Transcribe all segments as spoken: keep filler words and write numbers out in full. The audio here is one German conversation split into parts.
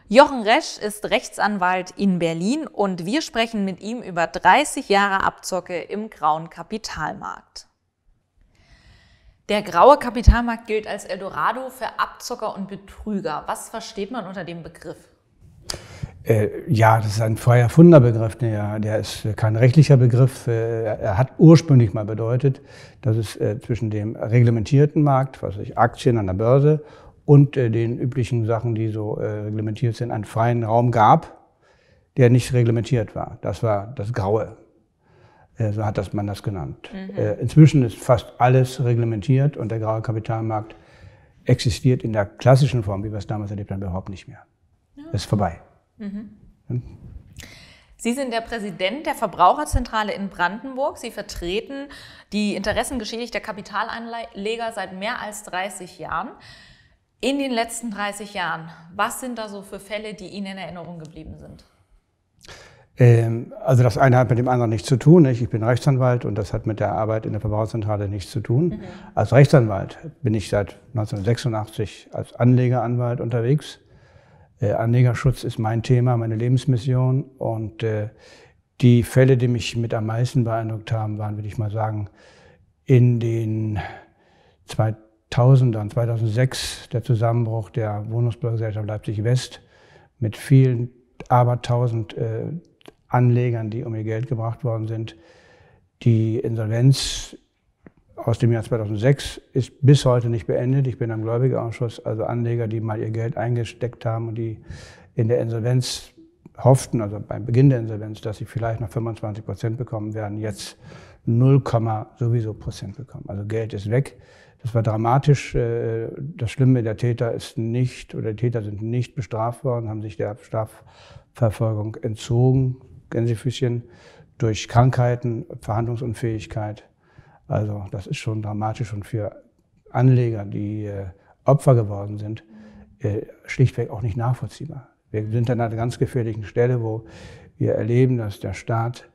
Jochen Resch ist Rechtsanwalt in Berlin und wir sprechen mit ihm über dreißig Jahre Abzocke im grauen Kapitalmarkt. Der graue Kapitalmarkt gilt als Eldorado für Abzocker und Betrüger. Was versteht man unter dem Begriff? Äh, ja, das ist ein frei erfundener Begriff. Der, der ist kein rechtlicher Begriff. Er hat ursprünglich mal bedeutet, dass es äh, zwischen dem reglementierten Markt, was weiß ich, Aktien an der Börse, und äh, den üblichen Sachen, die so äh, reglementiert sind, einen freien Raum gab, der nicht reglementiert war. Das war das Graue. Äh, so hat das man das genannt. Mhm. Äh, inzwischen ist fast alles reglementiert und der graue Kapitalmarkt existiert in der klassischen Form, wie wir es damals erlebt haben, überhaupt nicht mehr. Ja. Das ist vorbei. Mhm. Hm? Sie sind der Präsident der Verbraucherzentrale in Brandenburg. Sie vertreten die Interessen geschädigter Kapitalanleger seit mehr als dreißig Jahren. In den letzten dreißig Jahren, was sind da so für Fälle, die Ihnen in Erinnerung geblieben sind? Ähm, also das eine hat mit dem anderen nichts zu tun. Nicht? Ich bin Rechtsanwalt und das hat mit der Arbeit in der Verbraucherzentrale nichts zu tun. Mhm. Als Rechtsanwalt bin ich seit neunzehnhundertsechsundachtzig als Anlegeranwalt unterwegs. Äh, Anlegerschutz ist mein Thema, meine Lebensmission. Und äh, die Fälle, die mich mit am meisten beeindruckt haben, waren, würde ich mal sagen, in den zweitausendern, zweitausendsechs der Zusammenbruch der Wohnungsbaugesellschaft Leipzig-West mit vielen abertausend äh, Anlegern, die um ihr Geld gebracht worden sind. Die Insolvenz aus dem Jahr zweitausendsechs ist bis heute nicht beendet. Ich bin am Gläubigerausschuss, also Anleger, die mal ihr Geld eingesteckt haben und die in der Insolvenz hofften, also beim Beginn der Insolvenz, dass sie vielleicht noch fünfundzwanzig Prozent bekommen werden, jetzt null, sowieso Prozent bekommen. Also Geld ist weg. Das war dramatisch. Das Schlimme, der Täter ist nicht, oder die Täter sind nicht bestraft worden, haben sich der Strafverfolgung entzogen, Gänsefüßchen, durch Krankheiten, Verhandlungsunfähigkeit. Also das ist schon dramatisch und für Anleger, die Opfer geworden sind, schlichtweg auch nicht nachvollziehbar. Wir sind an einer ganz gefährlichen Stelle, wo wir erleben, dass der Staat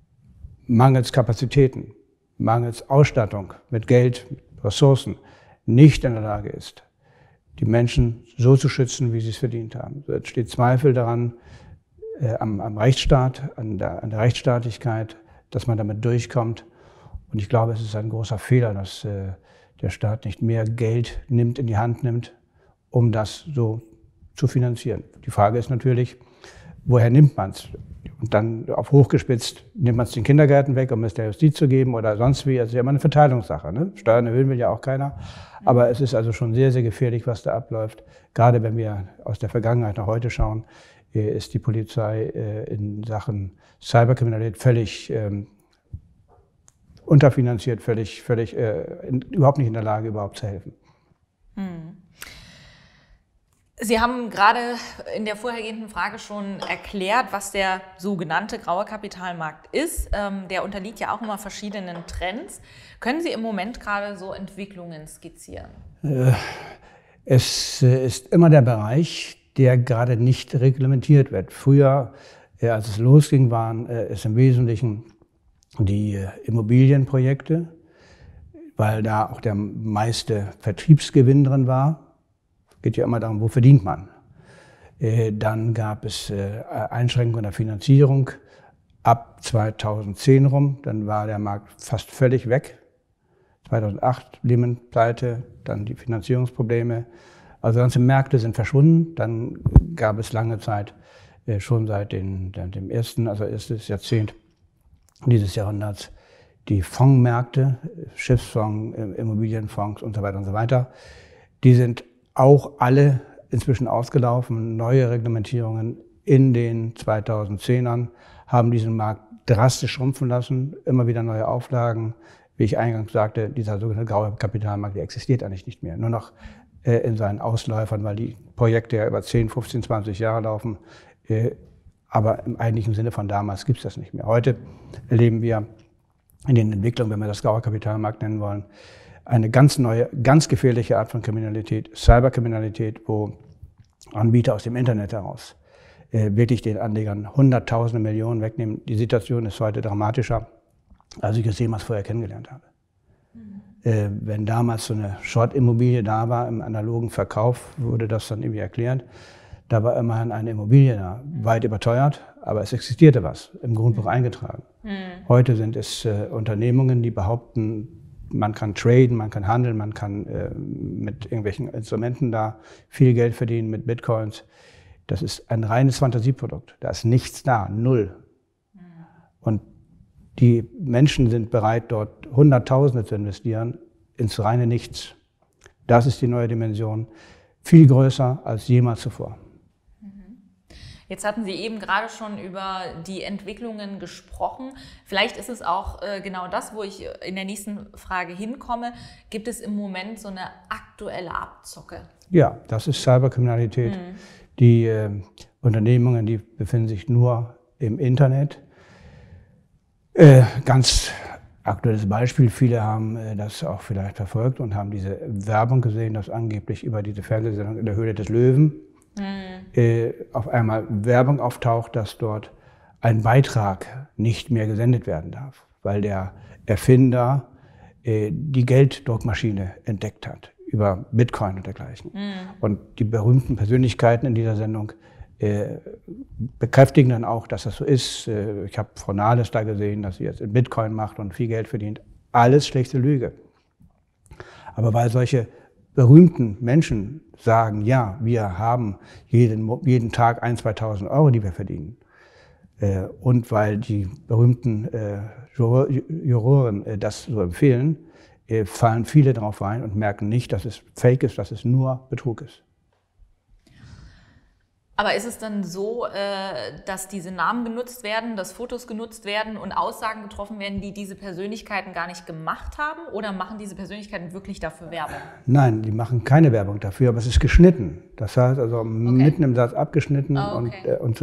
mangels Kapazitäten, mangels Ausstattung mit Geld, mit Ressourcen nicht in der Lage ist, die Menschen so zu schützen, wie sie es verdient haben. Es steht Zweifel daran, äh, am, am Rechtsstaat, an der, an der Rechtsstaatlichkeit, dass man damit durchkommt. Und ich glaube, es ist ein großer Fehler, dass äh, der Staat nicht mehr Geld nimmt, in die Hand nimmt, um das so zu finanzieren. Die Frage ist natürlich, woher nimmt man es? Und dann auf hochgespitzt, nimmt man es den Kindergärten weg, um es der Justiz zu geben oder sonst wie. Es ist ja immer eine Verteilungssache. Ne? Steuern erhöhen will ja auch keiner. Aber es ist also schon sehr, sehr gefährlich, was da abläuft. Gerade wenn wir aus der Vergangenheit nach heute schauen, ist die Polizei in Sachen Cyberkriminalität völlig ähm, unterfinanziert, völlig, völlig äh, in, überhaupt nicht in der Lage, überhaupt zu helfen. Hm. Sie haben gerade in der vorhergehenden Frage schon erklärt, was der sogenannte graue Kapitalmarkt ist. Ähm, der unterliegt ja auch immer verschiedenen Trends. Können Sie im Moment gerade so Entwicklungen skizzieren? Äh, es äh, ist immer der Bereich, der gerade nicht reglementiert wird. Früher, äh, als es losging, waren äh, es im Wesentlichen die äh, Immobilienprojekte, weil da auch der meiste Vertriebsgewinn drin war. Geht ja immer darum, wo verdient man. Äh, dann gab es äh, Einschränkungen der Finanzierung ab zweitausendzehn rum. Dann war der Markt fast völlig weg. zweitausendacht Lehman-Pleite, dann die Finanzierungsprobleme. Also ganze Märkte sind verschwunden. Dann gab es lange Zeit, äh, schon seit den, dem ersten, also erstes Jahrzehnt dieses Jahrhunderts, die Fondsmärkte, Schiffsfonds, Immobilienfonds und so weiter und so weiter. Die sind auch alle inzwischen ausgelaufen. Neue Reglementierungen in den zweitausendzehnern haben diesen Markt drastisch schrumpfen lassen. Immer wieder neue Auflagen. Wie ich eingangs sagte, dieser sogenannte graue Kapitalmarkt, der existiert eigentlich nicht mehr. Nur noch äh, in seinen Ausläufern, weil die Projekte ja über zehn, fünfzehn, zwanzig Jahre laufen. Äh, aber im eigentlichen Sinne von damals gibt es das nicht mehr. Heute erleben wir in den Entwicklungen, wenn wir das graue Kapitalmarkt nennen wollen, eine ganz neue, ganz gefährliche Art von Kriminalität, Cyberkriminalität, wo Anbieter aus dem Internet heraus äh, wirklich den Anlegern Hunderttausende Millionen wegnehmen. Die Situation ist heute dramatischer, als ich es jemals vorher kennengelernt habe. Mhm. Äh, wenn damals so eine Short-Immobilie da war im analogen Verkauf, wurde das dann irgendwie erklärt. Da war immerhin eine Immobilie da, weit überteuert, aber es existierte was, im Grundbuch eingetragen. Mhm. Heute sind es äh, Unternehmungen, die behaupten, man kann traden, man kann handeln, man kann äh, mit irgendwelchen Instrumenten da viel Geld verdienen, mit Bitcoins. Das ist ein reines Fantasieprodukt. Da ist nichts da, null. Mhm. Und die Menschen sind bereit, dort Hunderttausende zu investieren ins reine Nichts. Das ist die neue Dimension, viel größer als jemals zuvor. Jetzt hatten Sie eben gerade schon über die Entwicklungen gesprochen. Vielleicht ist es auch äh, genau das, wo ich in der nächsten Frage hinkomme. Gibt es im Moment so eine aktuelle Abzocke? Ja, das ist Cyberkriminalität. Mhm. Die äh, Unternehmungen, die befinden sich nur im Internet. Äh, ganz aktuelles Beispiel, viele haben äh, das auch vielleicht verfolgt und haben diese Werbung gesehen, dass angeblich über diese Fernsehsendung in der Höhle des Löwen Mhm. Äh, auf einmal Werbung auftaucht, dass dort ein Beitrag nicht mehr gesendet werden darf, weil der Erfinder äh, die Gelddruckmaschine entdeckt hat über Bitcoin und dergleichen. Mhm. Und die berühmten Persönlichkeiten in dieser Sendung äh, bekräftigen dann auch, dass das so ist. Äh, ich habe Frau Nahles da gesehen, dass sie jetzt in Bitcoin macht und viel Geld verdient. Alles schlechte Lüge. Aber weil solche berühmten Menschen sagen, ja, wir haben jeden, jeden Tag ein, zweitausend Euro, die wir verdienen. Äh, und weil die berühmten äh, Juroren äh, das so empfehlen, äh, fallen viele darauf rein und merken nicht, dass es Fake ist, dass es nur Betrug ist. Aber ist es dann so, dass diese Namen genutzt werden, dass Fotos genutzt werden und Aussagen getroffen werden, die diese Persönlichkeiten gar nicht gemacht haben? Oder machen diese Persönlichkeiten wirklich dafür Werbung? Nein, die machen keine Werbung dafür, aber es ist geschnitten. Das heißt also okay. mitten im Satz abgeschnitten oh, okay. und, äh, und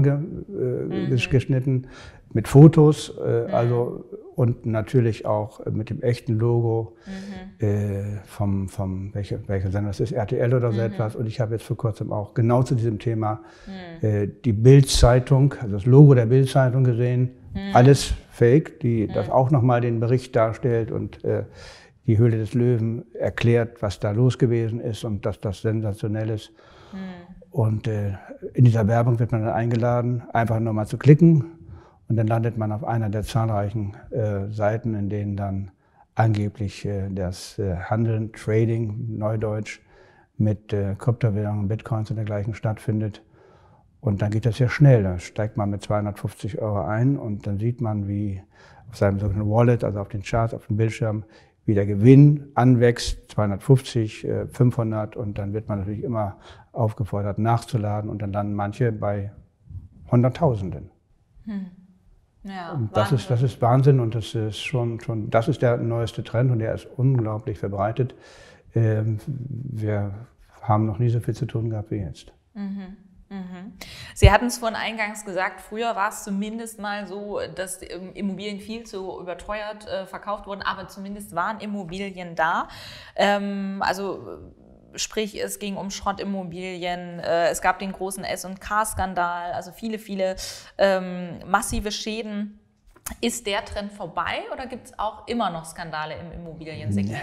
zusammengeschnitten mhm. mit Fotos. Äh, mhm. also und natürlich auch mit dem echten Logo mhm. äh, vom, vom welcher welche Sender das ist, R T L oder so mhm. etwas. Und ich habe jetzt vor kurzem auch genau zu diesem Thema mhm. äh, die Bild-Zeitung, also das Logo der Bild-Zeitung gesehen. Mhm. Alles Fake, die mhm. das auch nochmal den Bericht darstellt und äh, die Höhle des Löwen erklärt, was da los gewesen ist und dass das sensationell ist. Mhm. Und äh, in dieser Werbung wird man dann eingeladen, einfach nur mal zu klicken. Und dann landet man auf einer der zahlreichen äh, Seiten, in denen dann angeblich äh, das äh, Handeln, Trading, Neudeutsch, mit äh, Kryptowährungen, Bitcoins und dergleichen stattfindet. Und dann geht das sehr schnell. Da steigt man mit zweihundertfünfzig Euro ein und dann sieht man, wie auf seinem sogenannten Wallet, also auf den Charts, auf dem Bildschirm, wie der Gewinn anwächst, zweihundertfünfzig, äh, fünfhundert. Und dann wird man natürlich immer aufgefordert, nachzuladen. Und dann landen manche bei Hunderttausenden. Hm. Ja, und das ist, das ist Wahnsinn und das ist schon, schon, das ist der neueste Trend und der ist unglaublich verbreitet. Ähm, wir haben noch nie so viel zu tun gehabt wie jetzt. Mhm. Mhm. Sie hatten es vorhin eingangs gesagt, früher war es zumindest mal so, dass Immobilien viel zu überteuert äh, verkauft wurden, aber zumindest waren Immobilien da. Ähm, also Sprich, es ging um Schrottimmobilien, äh, es gab den großen S und K-Skandal, also viele, viele ähm, massive Schäden. Ist der Trend vorbei oder gibt es auch immer noch Skandale im Immobiliensegment?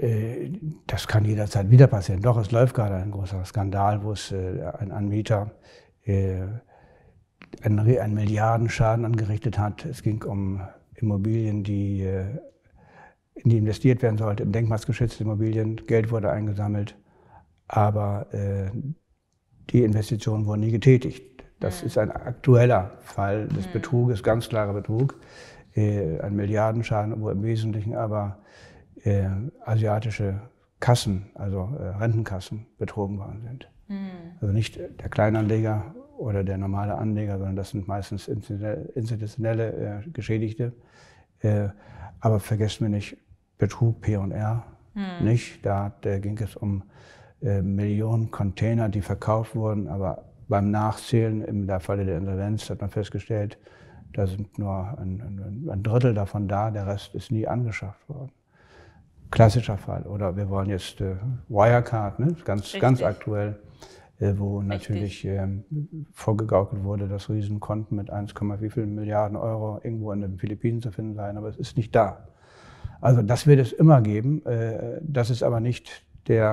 Das kann jederzeit wieder passieren. Doch, es läuft gerade ein großer Skandal, wo es äh, ein Anbieter äh, einen, einen Milliardenschaden angerichtet hat. Es ging um Immobilien, die, äh, in die investiert werden sollten, in denkmalsgeschützte Immobilien. Geld wurde eingesammelt. Aber äh, die Investitionen wurden nie getätigt. Das mhm. ist ein aktueller Fall des mhm. Betruges, ganz klarer Betrug. Äh, ein Milliardenschaden, wo im Wesentlichen aber äh, asiatische Kassen, also äh, Rentenkassen, betrogen worden sind. Mhm. Also nicht der Kleinanleger oder der normale Anleger, sondern das sind meistens institutionelle äh, Geschädigte. Äh, aber vergessen wir nicht, Betrug P und R mhm. nicht. Da, da ging es um Äh, Millionen Container, die verkauft wurden, aber beim Nachzählen im Falle der Insolvenz hat man festgestellt, da sind nur ein, ein, ein Drittel davon da, der Rest ist nie angeschafft worden. Klassischer Fall. Oder wir wollen jetzt äh, Wirecard, ne? ganz, ganz aktuell, äh, wo Richtig. natürlich äh, vorgegaukelt wurde, dass Riesenkonten mit eins, wie viel Milliarden Euro irgendwo in den Philippinen zu finden seien, aber es ist nicht da. Also das wird es immer geben, äh, das ist aber nicht der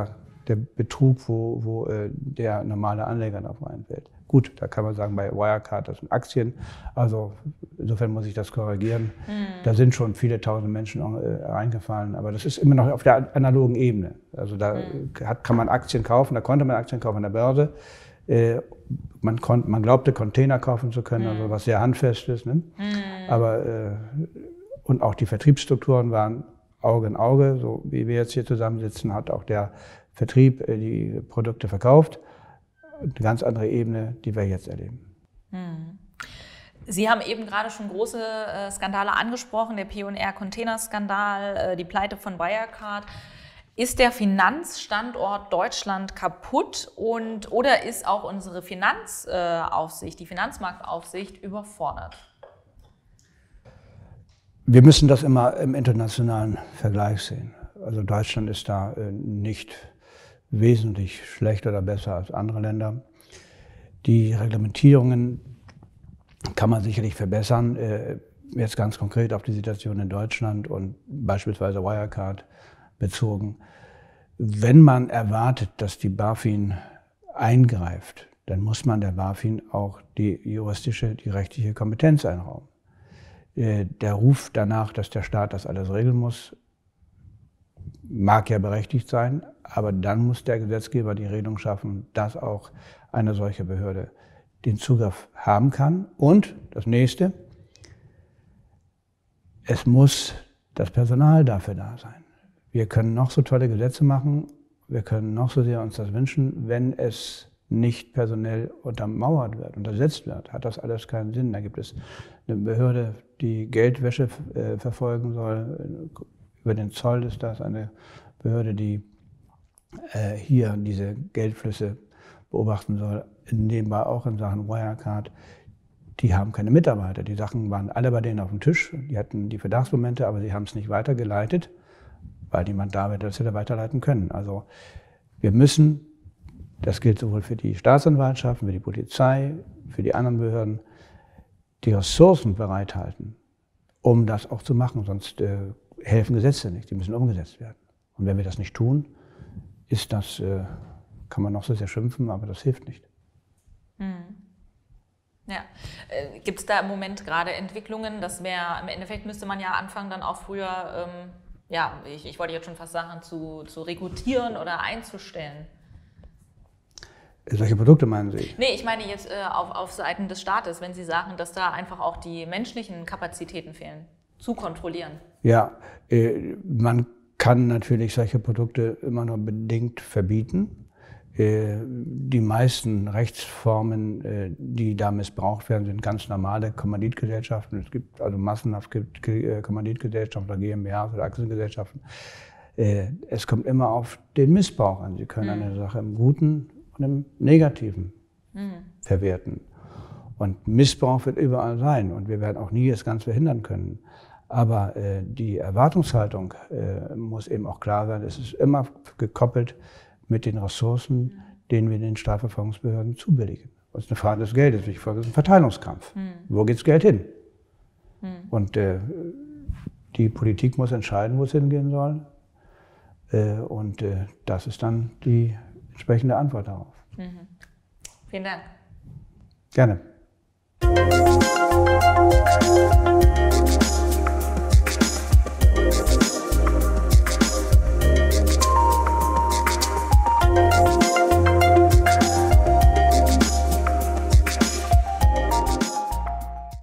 der Betrug, wo, wo äh, der normale Anleger darauf reinfällt. Gut, da kann man sagen, bei Wirecard, das sind Aktien, also insofern muss ich das korrigieren. Mhm. Da sind schon viele tausend Menschen äh, reingefallen, aber das ist immer noch auf der analogen Ebene. Also da mhm. hat, kann man Aktien kaufen, da konnte man Aktien kaufen an der Börse. Äh, man, konnt, man glaubte, Container kaufen zu können, mhm. also was sehr handfest ist. Ne? Mhm. Aber, äh, und auch die Vertriebsstrukturen waren Auge in Auge, so wie wir jetzt hier zusammensitzen, hat auch der Vertrieb äh, die Produkte verkauft. Eine ganz andere Ebene, die wir jetzt erleben. Hm. Sie haben eben gerade schon große äh, Skandale angesprochen, der P und R-Containerskandal, äh, die Pleite von Wirecard. Ist der Finanzstandort Deutschland kaputt und, oder ist auch unsere Finanzaufsicht, die Finanzmarktaufsicht, überfordert? Wir müssen das immer im internationalen Vergleich sehen. Also Deutschland ist da äh, nicht wesentlich schlechter oder besser als andere Länder. Die Reglementierungen kann man sicherlich verbessern. Äh, jetzt ganz konkret auf die Situation in Deutschland und beispielsweise Wirecard bezogen. Wenn man erwartet, dass die BaFin eingreift, dann muss man der BaFin auch die juristische, die rechtliche Kompetenz einräumen. Äh, der Ruf danach, dass der Staat das alles regeln muss, mag ja berechtigt sein, aber dann muss der Gesetzgeber die Regelung schaffen, dass auch eine solche Behörde den Zugriff haben kann. Und das Nächste, es muss das Personal dafür da sein. Wir können noch so tolle Gesetze machen, wir können noch so sehr uns das wünschen, wenn es nicht personell untermauert wird, untersetzt wird, hat das alles keinen Sinn. Da gibt es eine Behörde, die Geldwäsche äh, verfolgen soll. Über den Zoll ist das eine Behörde, die äh, hier diese Geldflüsse beobachten soll. Nebenbei auch in Sachen Wirecard. Die haben keine Mitarbeiter. Die Sachen waren alle bei denen auf dem Tisch. Die hatten die Verdachtsmomente, aber sie haben es nicht weitergeleitet, weil niemand da wäre, das hätte weiterleiten können. Also wir müssen, das gilt sowohl für die Staatsanwaltschaften, für die Polizei, für die anderen Behörden, die Ressourcen bereithalten, um das auch zu machen. Sonst äh, helfen Gesetze nicht, die müssen umgesetzt werden. Und wenn wir das nicht tun, ist das, äh, kann man noch so sehr schimpfen, aber das hilft nicht. Hm. Ja, äh, gibt es da im Moment gerade Entwicklungen? Das wäre, im Endeffekt müsste man ja anfangen, dann auch früher, ähm, ja, ich, ich wollte jetzt schon fast sagen, zu, zu rekrutieren oder einzustellen. Solche Produkte meinen Sie? Nee, ich meine jetzt äh, auf, auf Seiten des Staates, wenn Sie sagen, dass da einfach auch die menschlichen Kapazitäten fehlen, zu kontrollieren. Ja, äh, man kann natürlich solche Produkte immer nur bedingt verbieten. Äh, die meisten Rechtsformen, äh, die da missbraucht werden, sind ganz normale Kommanditgesellschaften. Es gibt also massenhaft gibt, äh, Kommanditgesellschaften oder GmbHs oder Aktiengesellschaften. Äh, es kommt immer auf den Missbrauch an. Sie können mhm. eine Sache im Guten und im Negativen mhm. verwerten. Und Missbrauch wird überall sein und wir werden auch nie das Ganze verhindern können. Aber äh, die Erwartungshaltung äh, muss eben auch klar sein. Es ist immer gekoppelt mit den Ressourcen, mhm. denen wir den Strafverfolgungsbehörden zubilligen. Das ist eine Frage des Geldes. Ich folge, das ist ein Verteilungskampf. Mhm. Wo geht das Geld hin? Mhm. Und äh, die Politik muss entscheiden, wo es hingehen soll. Äh, und äh, das ist dann die entsprechende Antwort darauf. Mhm. Vielen Dank. Gerne.